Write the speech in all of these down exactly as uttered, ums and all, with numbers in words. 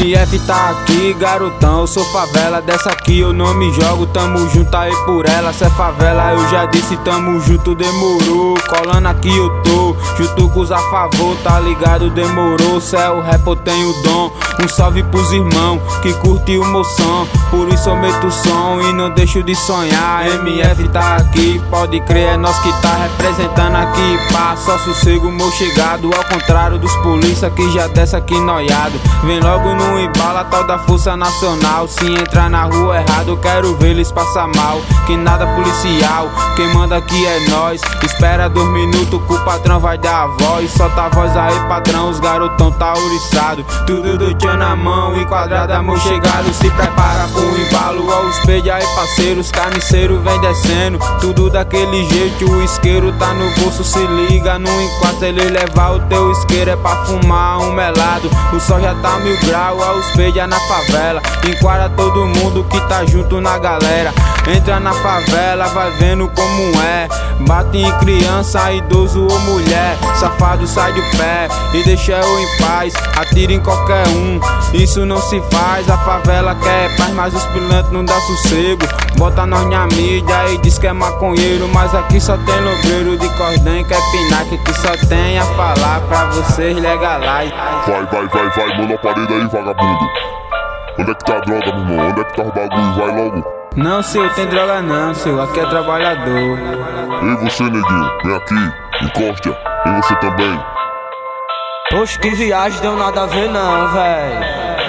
M F tá aqui, garotão, eu sou favela. Dessa aqui eu não me jogo, tamo junto aí por ela. Cê é favela, eu já disse, tamo junto, demorou. Colando aqui eu tô, junto com os a favor, tá ligado, demorou. Cê é o rap, eu tenho dom. Um salve pros irmãos que curte o meu som, por isso eu meto o som e não deixo de sonhar. M F tá aqui, pode crer, é nós que tá representando aqui, pá, só sossego, meu chegado. Ao contrário dos polícia que já desce aqui noiado, vem logo no embala, tal da Força Nacional. Se entrar na rua errado, eu quero ver eles passar mal. Que nada policial, quem manda aqui é nós. Espera dois minutos que o patrão vai dar a voz. Solta a voz aí, patrão, os garotão tá ouriçado. Tudo do tchan na mão, enquadrada, meu chegado. Se prepara pro embalo, ó os pedia aí, parceiros. Carniceiro vem descendo, tudo daquele jeito. O isqueiro tá no bolso, se liga. No enquadro ele levar o teu isqueiro é pra fumar um melado. O sol já tá mil grau, ó os pedia na favela. Enquadra todo mundo que tá junto na galera. Entra na favela, vai vendo como é. Bate em criança, idoso ou mulher. Safado sai do pé e deixa eu em paz. Atira em qualquer um, isso não se faz. A favela quer paz, mas os pilantras não dá sossego. Bota nós na mídia e diz que é maconheiro, mas aqui só tem logreiro de cordão que é pinaque, que só tem a falar pra vocês legalize. Vai, vai, vai, vai, manda a parede aí, vagabundo. Onde é que tá a droga, meu irmão? Onde é que tá o bagulho? Vai logo. Não, senhor, tem droga não, senhor, aqui é trabalhador. E você, neguinho, vem aqui, encosta. E você também. Oxe, que viagem, deu nada a ver não, véi.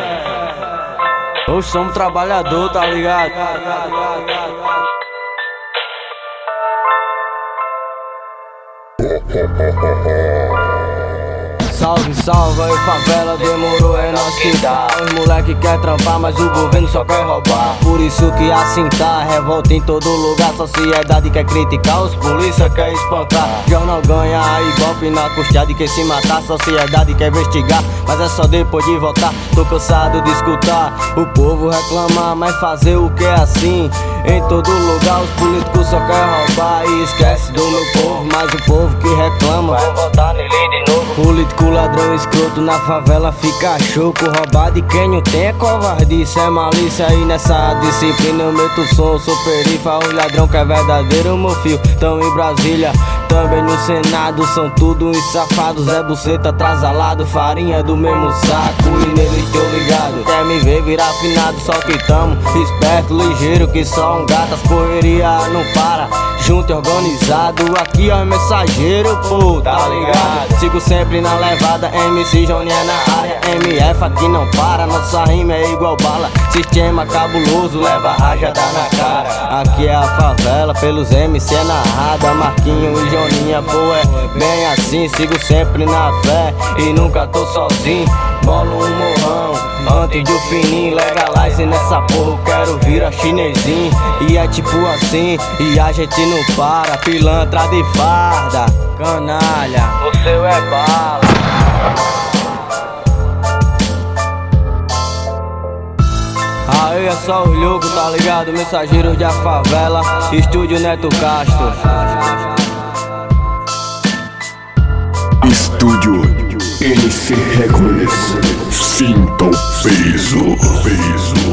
Oxe, somos trabalhador, tá ligado? Salve, salve aí favela, demorou, é nós que dá. Os moleque quer trampar, mas o governo só quer roubar. Por isso que assim tá, revolta em todo lugar. Sociedade quer criticar, os polícia quer espancar. Jornal ganha aí golpe na custódia de quem se matar. Sociedade quer investigar, mas é só depois de votar. Tô cansado de escutar o povo reclamar, mas fazer o que é assim? Em todo lugar os políticos só querem roubar e esquece do meu povo. Mas o povo que reclama vai votar nele de novo. Político ladrão escroto na favela fica choco. Roubar de quem não tem é covardice, é malícia. E nessa disciplina eu meto o som, sou perifa. Os ladrão que é verdadeiro, meu filho, tão em Brasília. Também no Senado são tudo uns safados. É buceta atrasalado, farinha do mesmo saco. E neles tô ligado, quer me ver virar afinado. Só que tamo esperto, ligeiro, que só um gato. As correria não para, junto e organizado. Aqui ó, mensageiro, pô, tá ligado? Sigo sempre na levada, M C Joninha na área. M F aqui não para, nossa rima é igual bala. Sistema cabuloso, leva rajada na cara. Aqui é a favela, pelos M C é narrada. Marquinho e Joninha, pô, é bem assim. Sigo sempre na fé e nunca tô sozinho. Bolo um morrão antes do fininho. Legalize nessa porra, eu quero virar chinesinho. E é tipo assim, e a gente não para. Pilantra de farda, canalha, o seu é bala. Aí é só os loucos, tá ligado? Mensageiros da favela, Estúdio Neto Castro. Estúdio N C Records. Sinta o peso, peso.